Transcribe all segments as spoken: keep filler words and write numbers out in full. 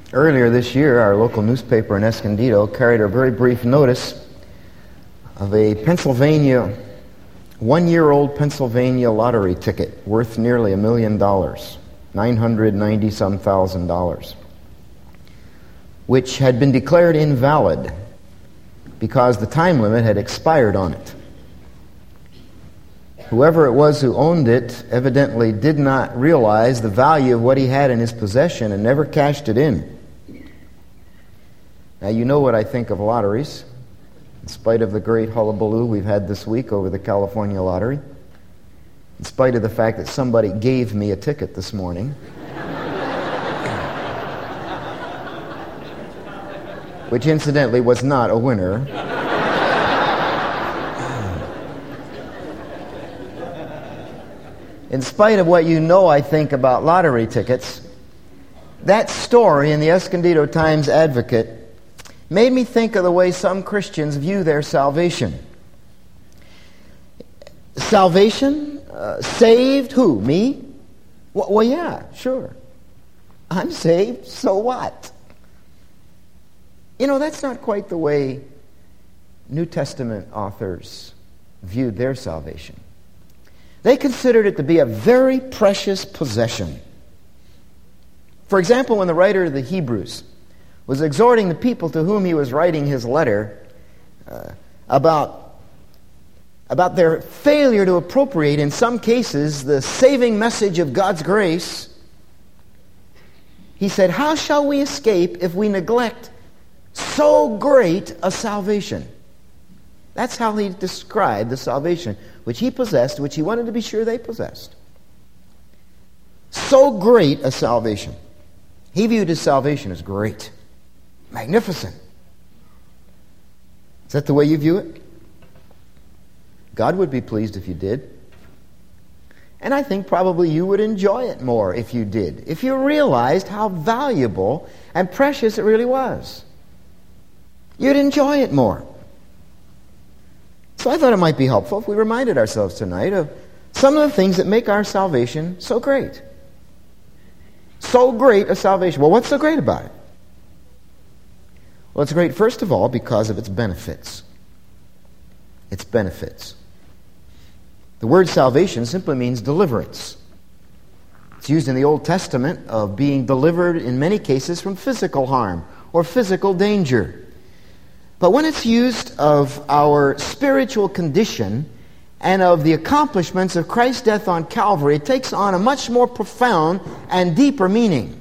Earlier this year, our local newspaper in Escondido carried a very brief notice of a Pennsylvania, one-year-old Pennsylvania lottery ticket worth nearly a million dollars, nine hundred ninety some thousand dollars, which had been declared invalid because the time limit had expired on it. Whoever it was who owned it evidently did not realize the value of what he had in his possession and never cashed it in. Now, you know what I think of lotteries, in spite of the great hullabaloo we've had this week over the California lottery, in spite of the fact that somebody gave me a ticket this morning, which incidentally was not a winner. In spite of what you know I think about lottery tickets, that story in the Escondido Times-Advocate made me think of the way some Christians view their salvation. Salvation? Uh, saved? Who? Me? Well, well, yeah, sure. I'm saved, so what? You know, that's not quite the way New Testament authors viewed their salvation. They considered it to be a very precious possession. For example, when the writer of the Hebrews was exhorting the people to whom he was writing his letter uh, about, about their failure to appropriate, in some cases, the saving message of God's grace, he said, "How shall we escape if we neglect so great a salvation?" That's how he described the salvation which he possessed, which he wanted to be sure they possessed. So great a salvation. He viewed his salvation as great, magnificent. Is that the way you view it? God would be pleased if you did. And I think probably you would enjoy it more if you did, if you realized how valuable and precious it really was. You'd enjoy it more. So I thought it might be helpful if we reminded ourselves tonight of some of the things that make our salvation so great. So great a salvation. Well, what's so great about it? Well, it's great, first of all, because of its benefits. Its benefits. The word salvation simply means deliverance. It's used in the Old Testament of being delivered, in many cases, from physical harm or physical danger. But when it's used of our spiritual condition and of the accomplishments of Christ's death on Calvary, it takes on a much more profound and deeper meaning.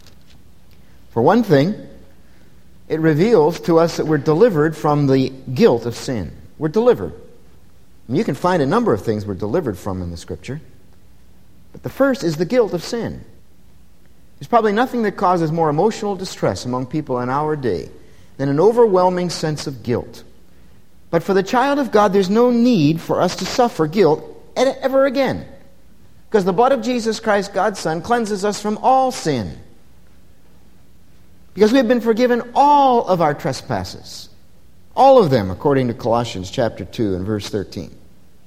For one thing, it reveals to us that we're delivered from the guilt of sin. We're delivered. I mean, you can find a number of things we're delivered from in the Scripture. But the first is the guilt of sin. There's probably nothing that causes more emotional distress among people in our day than an overwhelming sense of guilt. But for the child of God, there's no need for us to suffer guilt ever again. Because the blood of Jesus Christ, God's Son, cleanses us from all sin. Because we have been forgiven all of our trespasses. All of them, according to Colossians chapter two and verse thirteen.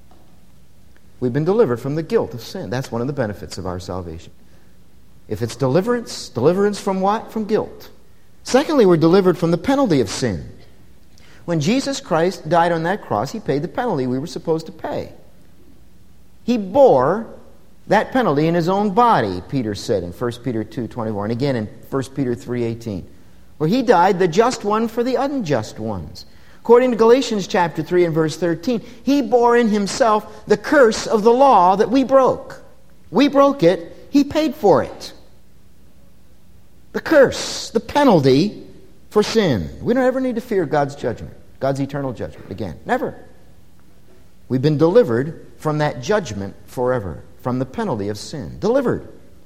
We've been delivered from the guilt of sin. That's one of the benefits of our salvation. If it's deliverance, deliverance from what? From guilt. Secondly, we're delivered from the penalty of sin. When Jesus Christ died on that cross, he paid the penalty we were supposed to pay. He bore that penalty in his own body, Peter said in First Peter two twenty-four, and again in First Peter three eighteen, where he died, the just one for the unjust ones. According to Galatians chapter three and verse thirteen, he bore in himself the curse of the law that we broke. We broke it, he paid for it. The curse, the penalty for sin. We don't ever need to fear God's judgment, God's eternal judgment again. Never. We've been delivered from that judgment forever, from the penalty of sin. Delivered.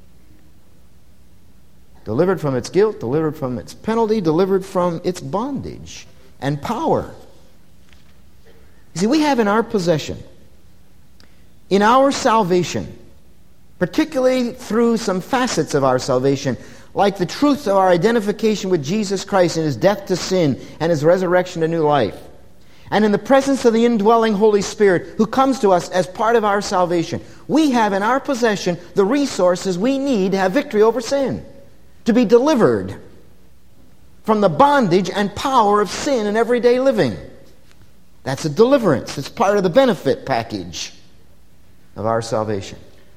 Delivered from its guilt, delivered from its penalty, delivered from its bondage and power. You see, we have in our possession, in our salvation, particularly through some facets of our salvation, like the truth of our identification with Jesus Christ in his death to sin and his resurrection to new life, and in the presence of the indwelling Holy Spirit who comes to us as part of our salvation, we have in our possession the resources we need to have victory over sin, to be delivered from the bondage and power of sin in everyday living. That's a deliverance. It's part of the benefit package of our salvation.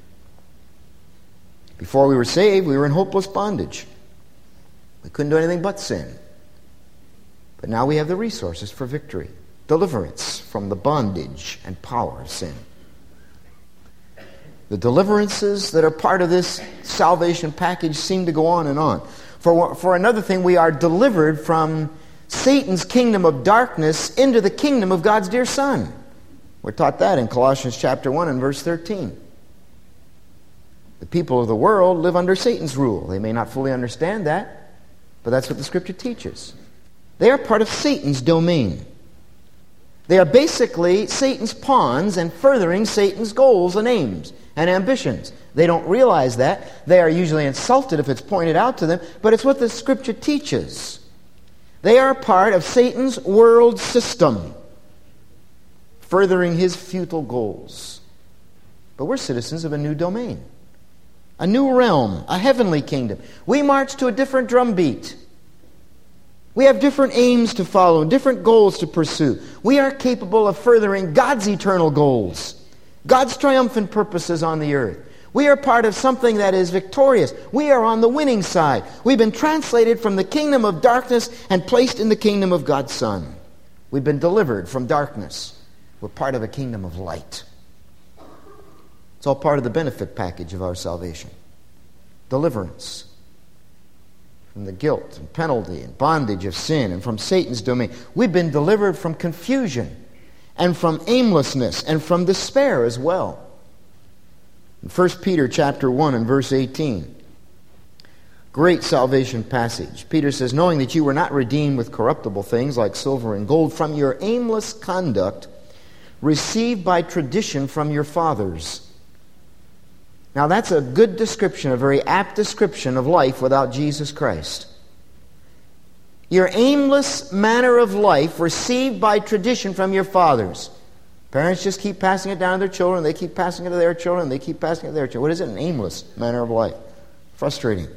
Before we were saved, we were in hopeless bondage. We couldn't do anything but sin. But now we have the resources for victory, deliverance from the bondage and power of sin. The deliverances that are part of this salvation package seem to go on and on. For, for another thing, we are delivered from Satan's kingdom of darkness into the kingdom of God's dear Son. We're taught that in Colossians chapter one and verse thirteen. The people of the world live under Satan's rule. They may not fully understand that, but that's what the Scripture teaches. They are part of Satan's domain. They are basically Satan's pawns and furthering Satan's goals and aims and ambitions. They don't realize that. They are usually insulted if it's pointed out to them, but it's what the Scripture teaches. They are part of Satan's world system, furthering his futile goals. But we're citizens of a new domain, a new realm, a heavenly kingdom. We march to a different drumbeat. We have different aims to follow, different goals to pursue. We are capable of furthering God's eternal goals, God's triumphant purposes on the earth. We are part of something that is victorious. We are on the winning side. We've been translated from the kingdom of darkness and placed in the kingdom of God's Son. We've been delivered from darkness. We're part of a kingdom of light. It's all part of the benefit package of our salvation. Deliverance from the guilt and penalty and bondage of sin and from Satan's domain. We've been delivered from confusion and from aimlessness and from despair as well. In First Peter chapter one and verse eighteen, great salvation passage. Peter says, knowing that you were not redeemed with corruptible things like silver and gold from your aimless conduct received by tradition from your fathers. Now that's a good description, a very apt description of life without Jesus Christ. Your aimless manner of life received by tradition from your fathers. Parents just keep passing it down to their children, they keep passing it to their children, they keep passing it to their children. What is it? An aimless manner of life. Frustrating.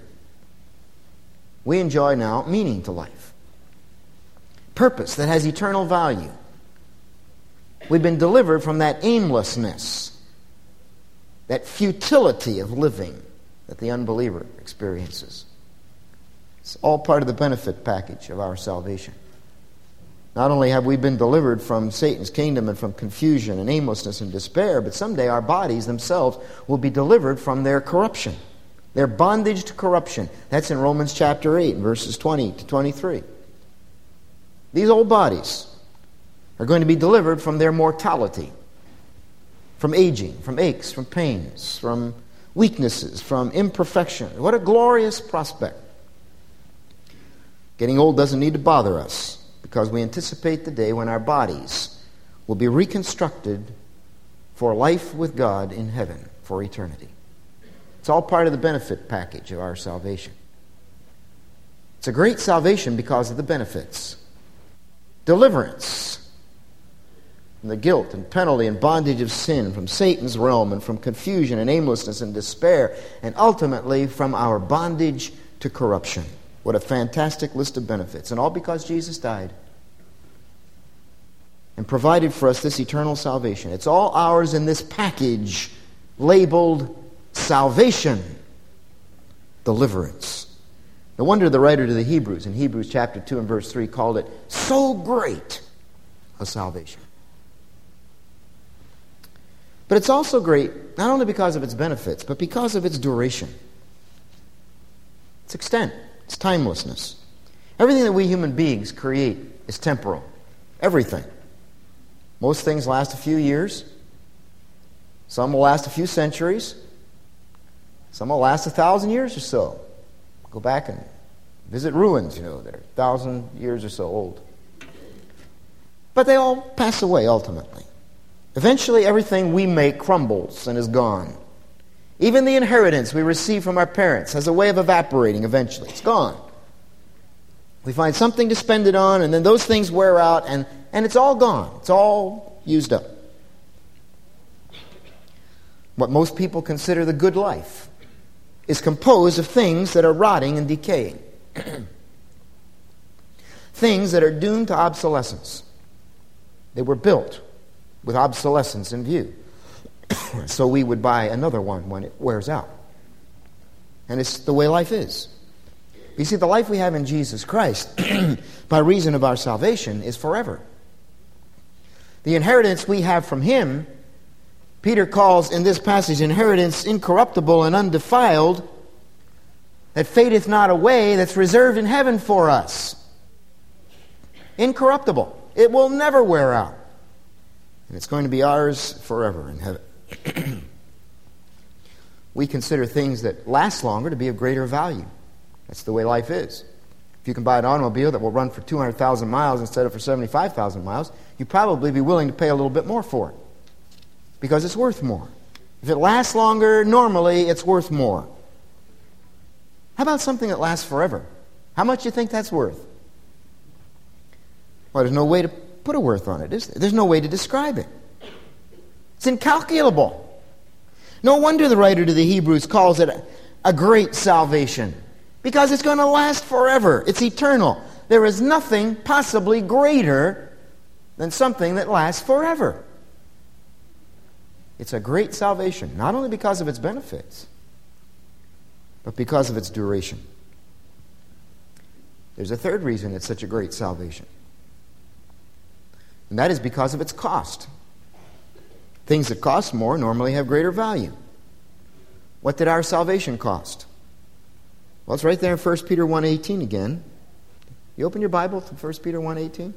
We enjoy now meaning to life. Purpose that has eternal value. We've been delivered from that aimlessness, that futility of living that the unbeliever experiences. It's all part of the benefit package of our salvation. Not only have we been delivered from Satan's kingdom and from confusion and aimlessness and despair, but someday our bodies themselves will be delivered from their corruption, their bondage to corruption. That's in Romans chapter eight, verses twenty to twenty-three. These old bodies are going to be delivered from their mortality, from aging, from aches, from pains, from weaknesses, from imperfection. What a glorious prospect. Getting old doesn't need to bother us, because we anticipate the day when our bodies will be reconstructed for life with God in heaven for eternity. It's all part of the benefit package of our salvation. It's a great salvation because of the benefits. Deliverance from the guilt and penalty and bondage of sin, from Satan's realm and from confusion and aimlessness and despair, and ultimately from our bondage to corruption. What a fantastic list of benefits. And all because Jesus died and provided for us this eternal salvation. It's all ours in this package labeled salvation, deliverance. No wonder the writer to the Hebrews in Hebrews chapter two and verse three called it so great a salvation. But it's also great not only because of its benefits, but because of its duration, its extent, its timelessness. Everything that we human beings create is temporal. Everything. Most things last a few years. Some will last a few centuries. Some will last a thousand years or so. Go back and visit ruins, you know, that are a thousand years or so old. But they all pass away ultimately. Eventually everything we make crumbles and is gone. Even the inheritance we receive from our parents has a way of evaporating eventually. It's gone. We find something to spend it on, and then those things wear out, and, and it's all gone. It's all used up. What most people consider the good life is composed of things that are rotting and decaying. things that are doomed to obsolescence. They were built with obsolescence in view. So we would buy another one when it wears out. And it's the way life is. You see, the life we have in Jesus Christ, by reason of our salvation, is forever. The inheritance we have from Him, Peter calls in this passage inheritance incorruptible and undefiled, that fadeth not away, that's reserved in heaven for us. Incorruptible. It will never wear out. And it's going to be ours forever in heaven. We consider things that last longer to be of greater value. That's the way life is. If you can buy an automobile that will run for two hundred thousand miles instead of for seventy-five thousand miles, you'd probably be willing to pay a little bit more for it because it's worth more. If it lasts longer, normally it's worth more. How about something that lasts forever? How much do you think that's worth? Well, there's no way to put a worth on it, is there? There's no way to describe it. It's incalculable. No wonder the writer to the Hebrews calls it a, a great salvation, because it's going to last forever. It's eternal. There is nothing possibly greater than something that lasts forever. It's a great salvation, not only because of its benefits, but because of its duration. There's a third reason it's such a great salvation, and that is because of its cost. Things that cost more normally have greater value. What did our salvation cost? Well, it's right there in First Peter one eighteen again. You open your Bible to First Peter one eighteen?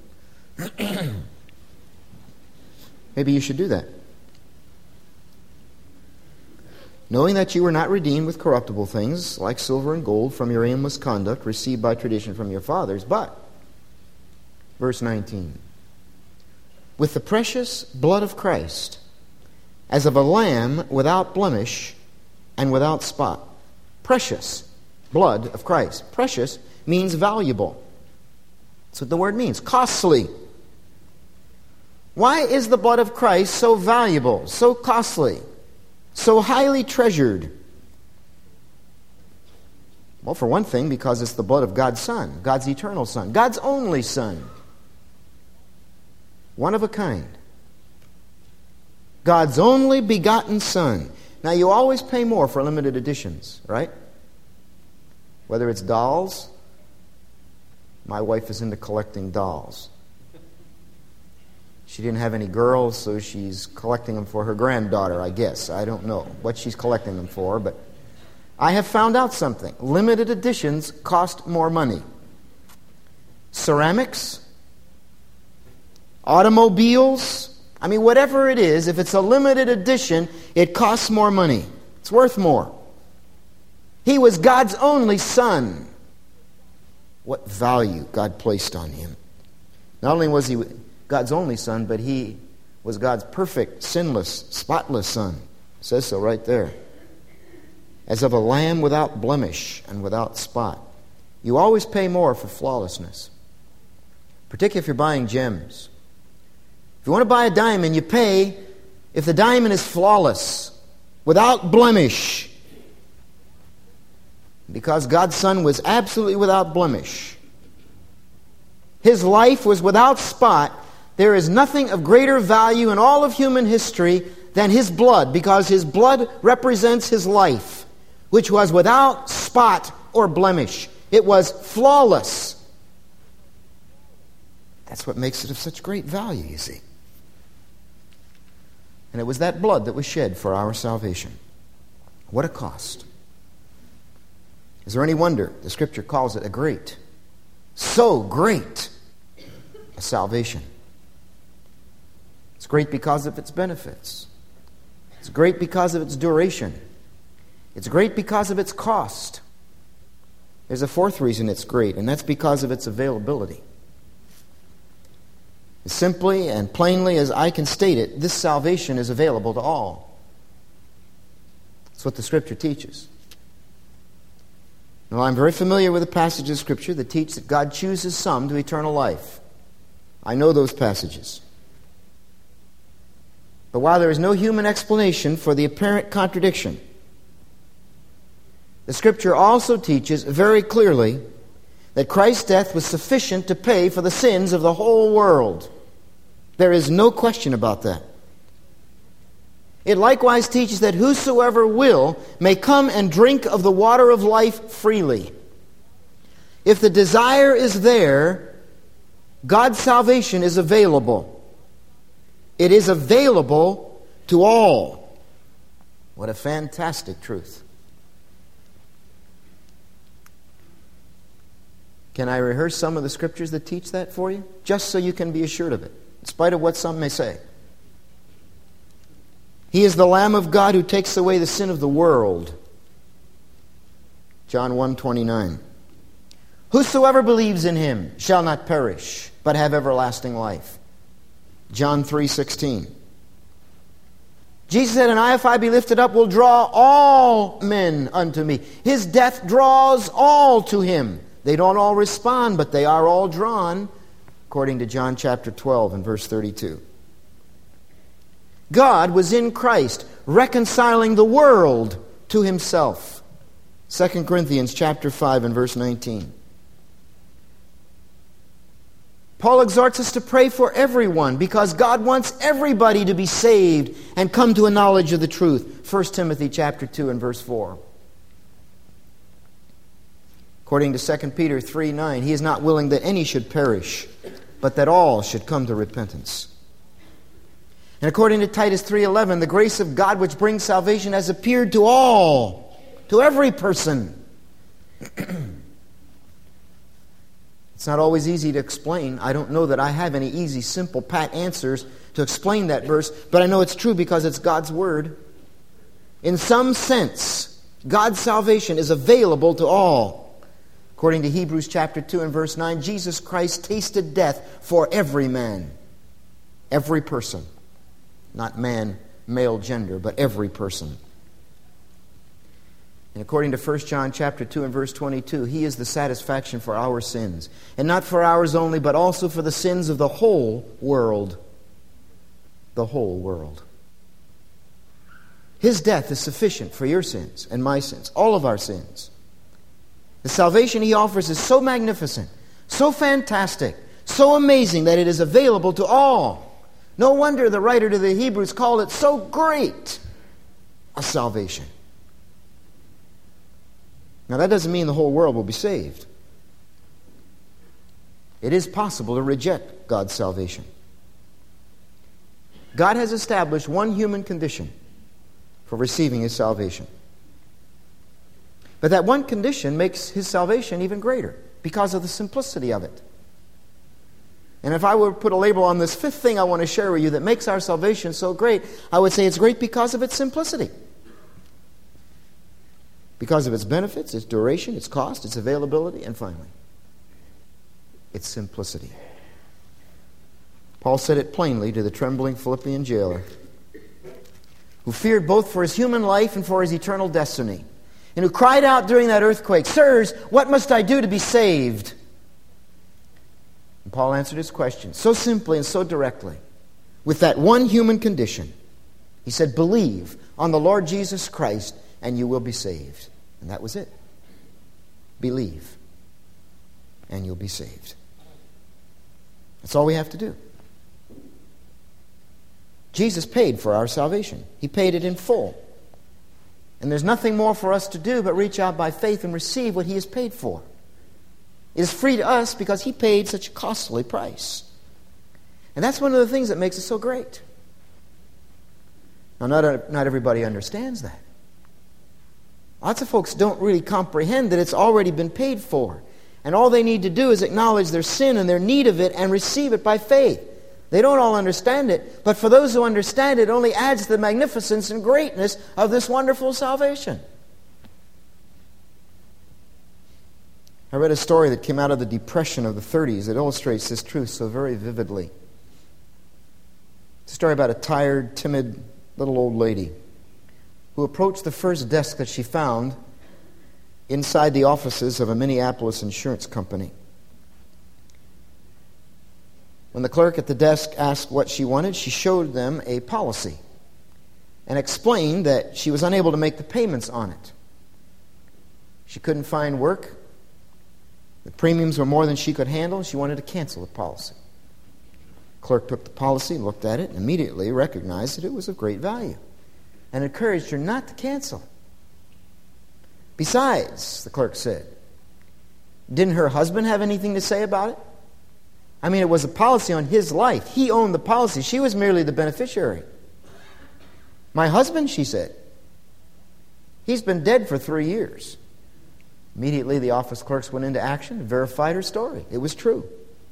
Maybe you should do that. Knowing that you were not redeemed with corruptible things, like silver and gold, from your aimless conduct received by tradition from your fathers, but, verse nineteen, with the precious blood of Christ, as of a lamb without blemish and without spot. Precious blood of Christ. Precious means valuable. That's what the word means. Costly. Why is the blood of Christ so valuable, so costly, so highly treasured? Well, for one thing, because it's the blood of God's Son, God's eternal Son, God's only Son. One of a kind. God's only begotten Son. Now, you always pay more for limited editions, right? Whether it's dolls. My wife is into collecting dolls. She didn't have any girls, so she's collecting them for her granddaughter, I guess. I don't know what she's collecting them for, but I have found out something. Limited editions cost more money. Ceramics, automobiles, I mean, whatever it is, if it's a limited edition, it costs more money. It's worth more. He was God's only Son. What value God placed on Him. Not only was He God's only Son, but He was God's perfect, sinless, spotless Son. It says so right there. As of a lamb without blemish and without spot. You always pay more for flawlessness. Particularly if you're buying gems. If you want to buy a diamond, you pay if the diamond is flawless, without blemish. Because God's Son was absolutely without blemish. His life was without spot. There is nothing of greater value in all of human history than His blood, because His blood represents His life, which was without spot or blemish. It was flawless. That's what makes it of such great value, you see. And it was that blood that was shed for our salvation. What a cost. Is there any wonder the Scripture calls it a great, so great, a salvation? It's great because of its benefits. It's great because of its duration. It's great because of its cost. There's a fourth reason it's great, and that's because of its availability. As simply and plainly as I can state it, this salvation is available to all. That's what the Scripture teaches. Now, I'm very familiar with the passages of Scripture that teach that God chooses some to eternal life. I know those passages. But while there is no human explanation for the apparent contradiction, the Scripture also teaches very clearly that Christ's death was sufficient to pay for the sins of the whole world. There is no question about that. It likewise teaches that whosoever will may come and drink of the water of life freely. If the desire is there, God's salvation is available. It is available to all. What a fantastic truth. Can I rehearse some of the scriptures that teach that for you? Just so you can be assured of it, in spite of what some may say. He is the Lamb of God who takes away the sin of the world. John one twenty-nine. Whosoever believes in him shall not perish, but have everlasting life. John three sixteen. Jesus said, and I, if I be lifted up, will draw all men unto me. His death draws all to him. They don't all respond, but they are all drawn, according to John chapter twelve and verse thirty-two. God was in Christ, reconciling the world to himself. Second Corinthians chapter five and verse nineteen. Paul exhorts us to pray for everyone because God wants everybody to be saved and come to a knowledge of the truth. First Timothy chapter two and verse four. According to Second Peter three nine, he is not willing that any should perish, but that all should come to repentance. And according to Titus three eleven, the grace of God which brings salvation has appeared to all, to every person. It's not always easy to explain. I don't know that I have any easy, simple, pat answers to explain that verse, but I know it's true because it's God's Word. In some sense, God's salvation is available to all. According to Hebrews chapter two and verse nine, Jesus Christ tasted death for every man, every person. Not man, male gender, but every person. And according to First John chapter two and verse twenty-two, he is the satisfaction for our sins. And not for ours only, but also for the sins of the whole world. The whole world. His death is sufficient for your sins and my sins, all of our sins. The salvation he offers is so magnificent, so fantastic, so amazing that it is available to all. No wonder the writer to the Hebrews called it so great a salvation. Now that doesn't mean the whole world will be saved. It is possible to reject God's salvation. God has established one human condition for receiving his salvation. But that one condition makes his salvation even greater because of the simplicity of it. And if I were to put a label on this fifth thing I want to share with you that makes our salvation so great, I would say it's great because of its simplicity. Because of its benefits, its duration, its cost, its availability, and finally, its simplicity. Paul said it plainly to the trembling Philippian jailer, who feared both for his human life and for his eternal destiny, and who cried out during that earthquake, "Sirs, what must I do to be saved?" And Paul answered his question so simply and so directly, with that one human condition. He said, "Believe on the Lord Jesus Christ, and you will be saved." And that was it. Believe, and you'll be saved. That's all we have to do. Jesus paid for our salvation. He paid it in full. And there's nothing more for us to do but reach out by faith and receive what he has paid for. It is free to us because he paid such a costly price. And that's one of the things that makes it so great. Now, not, not everybody understands that. Lots of folks don't really comprehend that it's already been paid for. And all they need to do is acknowledge their sin and their need of it and receive it by faith. They don't all understand it, but for those who understand it, it only adds to the magnificence and greatness of this wonderful salvation. I read a story that came out of the Depression of the thirties that illustrates this truth so very vividly. It's a story about a tired, timid little old lady who approached the first desk that she found inside the offices of a Minneapolis insurance company. When the clerk at the desk asked what she wanted, she showed them a policy and explained that she was unable to make the payments on it. She couldn't find work, The premiums were more than she could handle, and she wanted to cancel the policy. The clerk took the policy, looked at it, and immediately recognized that it was of great value, and encouraged her not to cancel. Besides, the clerk said, didn't her husband have anything to say about it? I mean, it was a policy on his life. He owned the policy. She was merely the beneficiary. My husband, she said, he's been dead for three years. Immediately, the office clerks went into action and verified her story. It was true.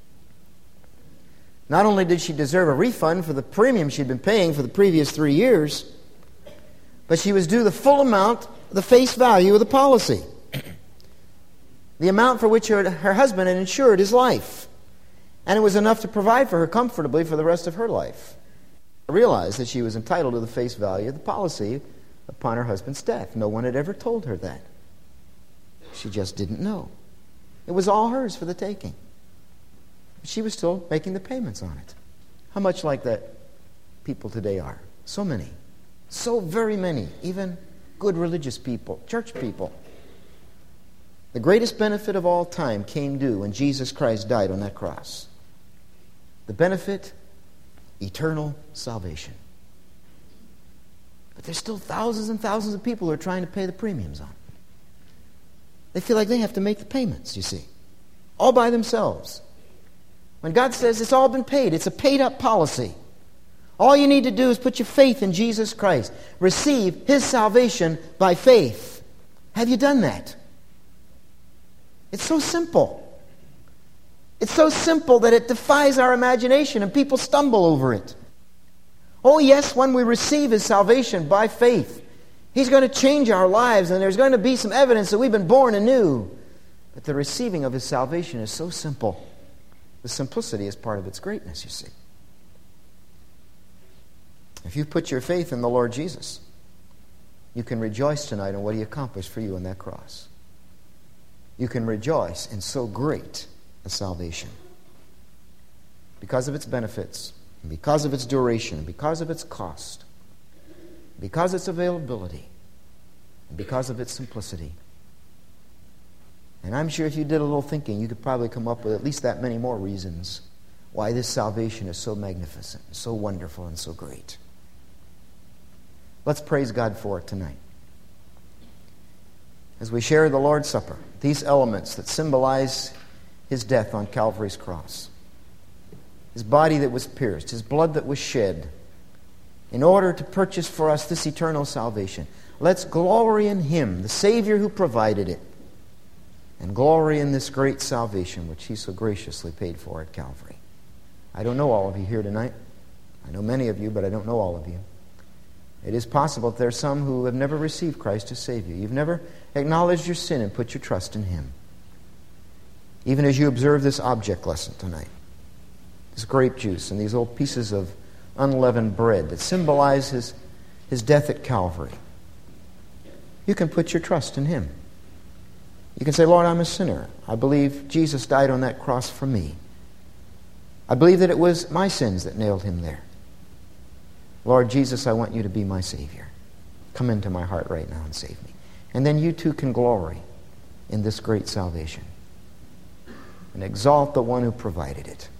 Not only did she deserve a refund for the premium she'd been paying for the previous three years, but she was due the full amount, the face value of the policy. The amount for which her, her husband had insured his life. And it was enough to provide for her comfortably for the rest of her life. I realized that she was entitled to the face value of the policy upon her husband's death. No one had ever told her that. She just didn't know. It was all hers for the taking. She was still making the payments on it. How much like that people today are? So many. So very many. Even good religious people, church people. The greatest benefit of all time came due when Jesus Christ died on that cross. The benefit, eternal salvation. But there's still thousands and thousands of people who are trying to pay the premiums on it. They feel like they have to make the payments, you see. All by themselves. When God says it's all been paid, it's a paid-up policy. All you need to do is put your faith in Jesus Christ. Receive His salvation by faith. Have you done that? It's so simple. It's so simple that it defies our imagination and people stumble over it. Oh yes, when we receive His salvation by faith, He's going to change our lives and there's going to be some evidence that we've been born anew. But the receiving of His salvation is so simple. The simplicity is part of its greatness, you see. If you put your faith in the Lord Jesus, you can rejoice tonight in what He accomplished for you on that cross. You can rejoice in so great a salvation. Because of its benefits, and because of its duration, and because of its cost, because of its availability, and because of its simplicity. And I'm sure if you did a little thinking, you could probably come up with at least that many more reasons why this salvation is so magnificent, so wonderful, and so great. Let's praise God for it tonight. As we share the Lord's Supper, these elements that symbolize His death on Calvary's cross, His body that was pierced, His blood that was shed, in order to purchase for us this eternal salvation. Let's glory in Him, the Savior who provided it, and glory in this great salvation which He so graciously paid for at Calvary. I don't know all of you here tonight. I know many of you, but I don't know all of you. It is possible that there are some who have never received Christ as Savior. You've never acknowledged your sin and put your trust in Him. Even as you observe this object lesson tonight, this grape juice and these old pieces of unleavened bread that symbolize His, His death at Calvary, you can put your trust in Him. You can say, Lord, I'm a sinner. I believe Jesus died on that cross for me. I believe that it was my sins that nailed Him there. Lord Jesus, I want You to be my Savior. Come into my heart right now and save me. And then you too can glory in this great salvation and exalt the one who provided it.